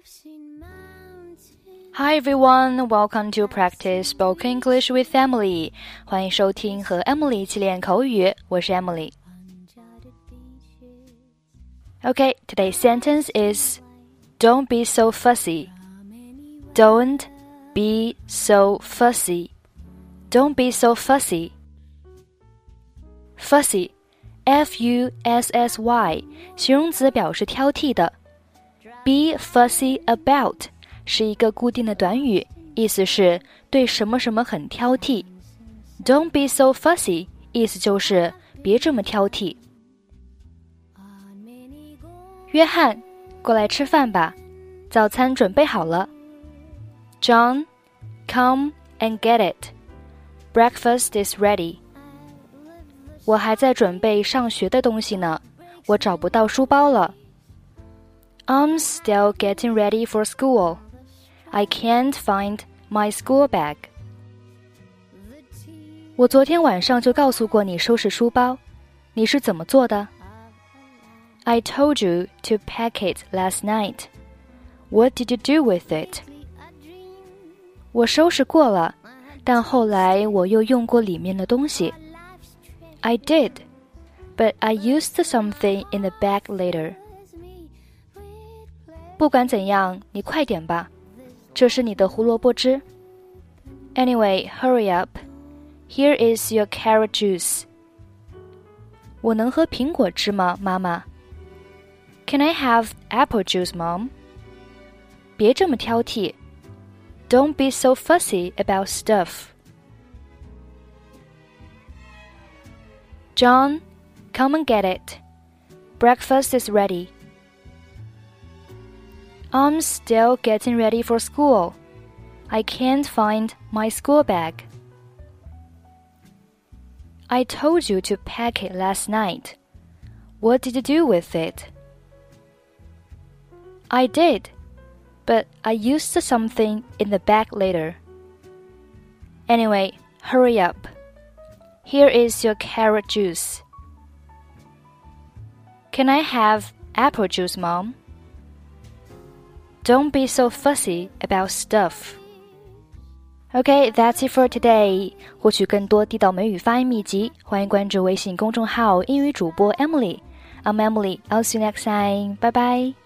Hi everyone, welcome to practice spoken English with Emily. 欢迎收听和 Emily 一起练口语，我是 Emily. Okay, today's sentence is Don't be so fussy. Don't be so fussy. Don't be so fussy. Fussy, F-U-S-S-Y, 形容词表示挑剔的。Be fussy about是一个固定的短语，意思是对什么什么很挑剔。Don't be so fussy 意思就是别这么挑剔。约翰，过来吃饭吧，早餐准备好了。John, come and get it. Breakfast is ready. 我还在准备上学的东西呢，我找不到书包了。I'm still getting ready for school. I can't find my school bag. 我昨天晚上就告诉过你收拾书包，你是怎么做的？ I told you to pack it last night. What did you do with it? 我收拾过了，但后来我又用过里面的东西。I did, but I used something in the bag later. 不管怎样，你快点吧，这是你的胡萝卜汁。Anyway, hurry up. Here is your carrot juice. 我能喝苹果汁吗，妈妈？ Can I have apple juice, Mom? 别这么挑剔。Don't be so fussy about stuff. John, come and get it. Breakfast is ready. I'm still getting ready for school. I can't find my school bag. I told you to pack it last night. What did you do with it? I did, but I used something in the bag later. Anyway, hurry up. Here is your carrot juice. Can I have apple juice, Mom? Don't be so fussy about stuff. Okay, that's it for today. 获取更多地道美语发音秘籍，欢迎关注微信公众号英语主播 Emily. I'm Emily. I'll see you next time. Bye bye.